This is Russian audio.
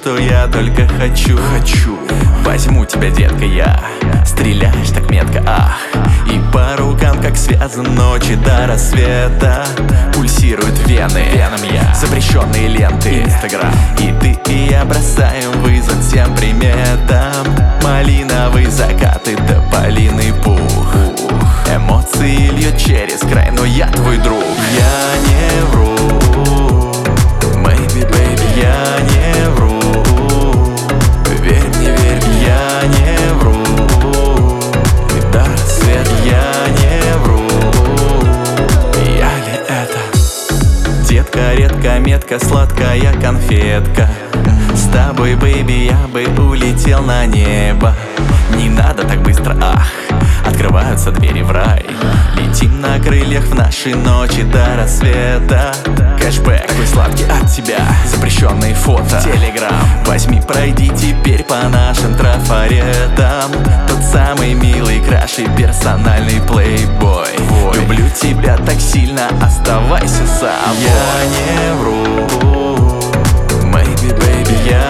что я только хочу. Возьму тебя, детка, я. Стреляешь так метко, ах. И по рукам, как связан ночи до рассвета. Пульсируют вены, веном я. Запрещенные ленты, Инстаграм. И ты, и я бросаем вызов всем приметам. Малиновые закаты, тополиный пух. Эмоции льют через край, но я твой друг. Я не вру, maybe, baby, я не вру. Верь мне, верь, я не вру. И до рассвета я не вру. Я ли это? Детка, редко, метка, сладкая конфетка. С тобой, бэйби, я бы улетел на небо. Не надо так быстро, ах. Открываются двери в рай. Летим на крыльях в наши ночи до рассвета. Кэшбэк такой сладкий от тебя. Запрещенные фото, Телеграм. Возьми, пройди теперь по нашим трафаретам. Тот самый милый краш и персональный плейбой. Люблю тебя так сильно, оставайся собой. Я не вру, maybe, baby, я